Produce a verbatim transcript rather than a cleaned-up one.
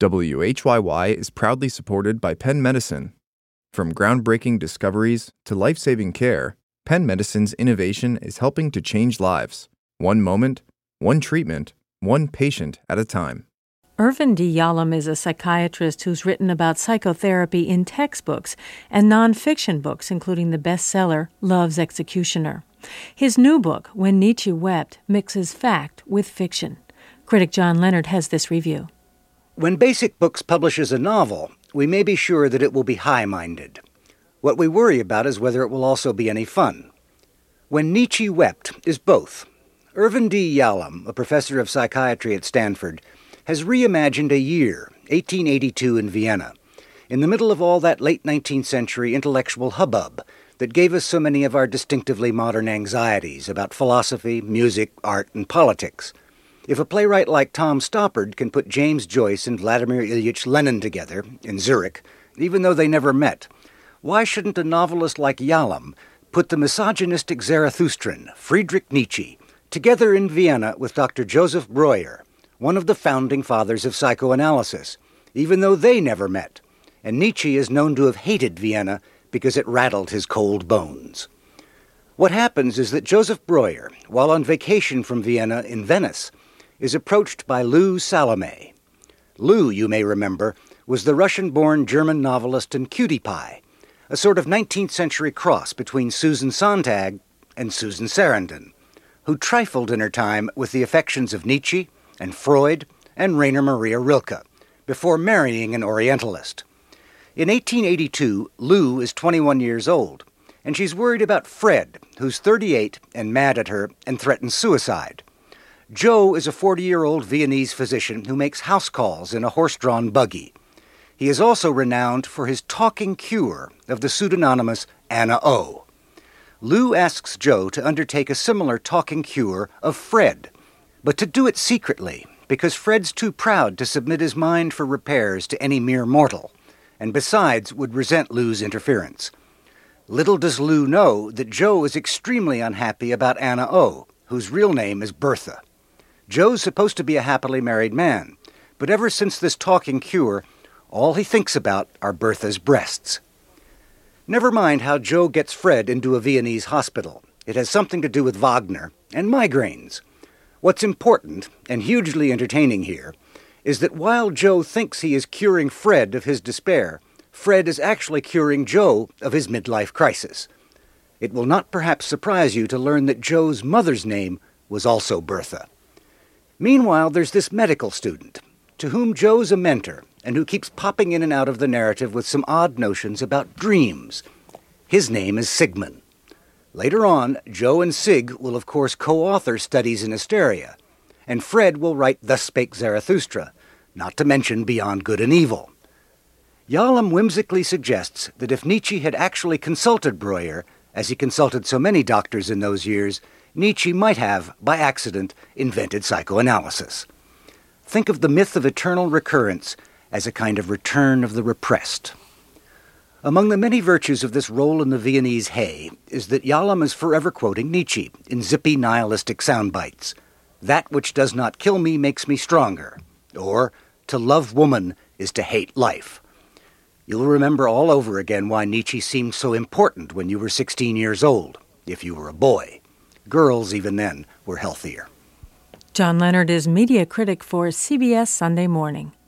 W H Y Y is proudly supported by Penn Medicine. From groundbreaking discoveries to life-saving care, Penn Medicine's innovation is helping to change lives, one moment, one treatment, one patient at a time. Irvin D. Yalom is a psychiatrist who's written about psychotherapy in textbooks and nonfiction books, including the bestseller Love's Executioner. His new book, When Nietzsche Wept, mixes fact with fiction. Critic John Leonard has this review. When Basic Books publishes a novel, we may be sure that it will be high-minded. What we worry about is whether it will also be any fun. When Nietzsche Wept is both. Irvin D. Yalom, a professor of psychiatry at Stanford, has reimagined a year, eighteen eighty-two in Vienna, in the middle of all that late nineteenth century intellectual hubbub that gave us so many of our distinctively modern anxieties about philosophy, music, art, and politics. If a playwright like Tom Stoppard can put James Joyce and Vladimir Ilyich Lenin together in Zurich, even though they never met, why shouldn't a novelist like Yalom put the misogynistic Zarathustran, Friedrich Nietzsche, together in Vienna with Doctor Joseph Breuer, one of the founding fathers of psychoanalysis, even though they never met, and Nietzsche is known to have hated Vienna because it rattled his cold bones. What happens is that Joseph Breuer, while on vacation from Vienna in Venice, is approached by Lou Salome. Lou, you may remember, was the Russian-born German novelist and cutie pie, a sort of nineteenth century cross between Susan Sontag and Susan Sarandon, who trifled in her time with the affections of Nietzsche and Freud and Rainer Maria Rilke, before marrying an Orientalist. In eighteen eighty-two, Lou is twenty-one years old, and she's worried about Fred, who's thirty-eight and mad at her and threatens suicide. Joe is a forty-year-old Viennese physician who makes house calls in a horse-drawn buggy. He is also renowned for his talking cure of the pseudonymous Anna O. Lou asks Joe to undertake a similar talking cure of Fred, but to do it secretly, because Fred's too proud to submit his mind for repairs to any mere mortal, and besides would resent Lou's interference. Little does Lou know that Joe is extremely unhappy about Anna O, whose real name is Bertha. Joe's supposed to be a happily married man, but ever since this talking cure, all he thinks about are Bertha's breasts. Never mind how Joe gets Fred into a Viennese hospital. It has something to do with Wagner and migraines. What's important, and hugely entertaining here, is that while Joe thinks he is curing Fred of his despair, Fred is actually curing Joe of his midlife crisis. It will not perhaps surprise you to learn that Joe's mother's name was also Bertha. Meanwhile, there's this medical student, to whom Joe's a mentor, and who keeps popping in and out of the narrative with some odd notions about dreams. His name is Sigmund. Later on, Joe and Sig will of course co-author Studies in Hysteria, and Fred will write Thus Spake Zarathustra, not to mention Beyond Good and Evil. Yalom whimsically suggests that if Nietzsche had actually consulted Breuer, as he consulted so many doctors in those years, Nietzsche might have, by accident, invented psychoanalysis. Think of the myth of eternal recurrence as a kind of return of the repressed. Among the many virtues of this roll in the Viennese hay is that Yalom is forever quoting Nietzsche in zippy nihilistic sound bites. That which does not kill me makes me stronger. Or, to love woman is to hate life. You'll remember all over again why Nietzsche seemed so important when you were sixteen years old, if you were a boy. Girls, even then, were healthier. John Leonard is media critic for C B S Sunday Morning.